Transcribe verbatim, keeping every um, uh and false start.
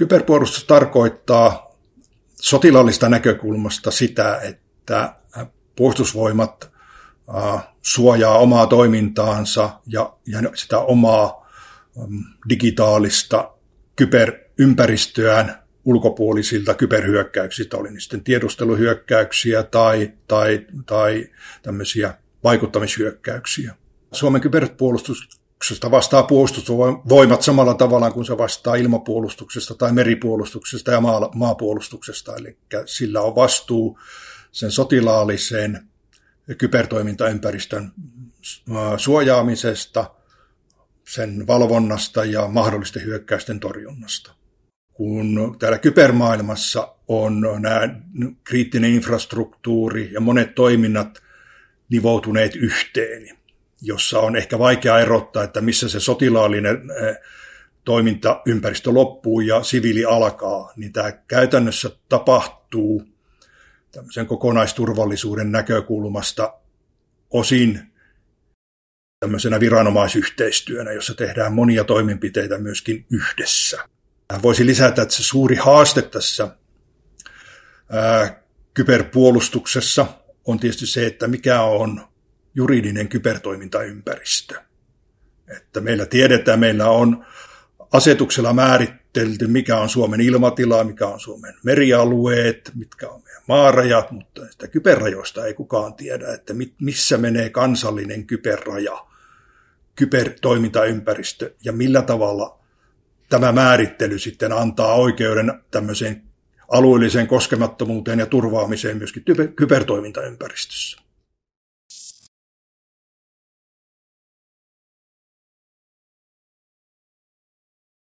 Kyberpuolustus tarkoittaa sotilaallista näkökulmasta sitä, että puolustusvoimat suojaa omaa toimintaansa ja, ja sitä omaa digitaalista kyberympäristöään ulkopuolisilta kyberhyökkäyksistä, oli niin sitten tiedusteluhyökkäyksiä tai, tai, tai tämmöisiä vaikuttamishyökkäyksiä. Suomen kyberpuolustuksesta vastaa puolustusvoimat samalla tavalla kuin se vastaa ilmapuolustuksesta tai meripuolustuksesta ja maa, maapuolustuksesta, eli sillä on vastuu sen sotilaallisen kybertoimintaympäristön suojaamisesta, sen valvonnasta ja mahdollisten hyökkäysten torjunnasta. Kun täällä kybermaailmassa on nämä kriittinen infrastruktuuri ja monet toiminnat nivoutuneet yhteen, jossa on ehkä vaikea erottaa, että missä se sotilaallinen toimintaympäristö loppuu ja siviili alkaa, niin tämä käytännössä tapahtuu tämmöisen kokonaisturvallisuuden näkökulmasta osin tämmöisenä viranomaisyhteistyönä, jossa tehdään monia toimenpiteitä myöskin yhdessä. Voisi lisätä, että se suuri haaste tässä ää, kyberpuolustuksessa on tietysti se, että mikä on juridinen kybertoimintaympäristö. Että meillä tiedetään, meillä on asetuksella määritelty, mikä on Suomen ilmatila, mikä on Suomen merialueet, mitkä on meidän maarajat, mutta sitä kyberrajoista ei kukaan tiedä, että missä menee kansallinen kyberraja, kybertoimintaympäristö ja millä tavalla tämä määrittely sitten antaa oikeuden tämmöiseen alueelliseen koskemattomuuteen ja turvaamiseen myöskin kybertoimintaympäristössä.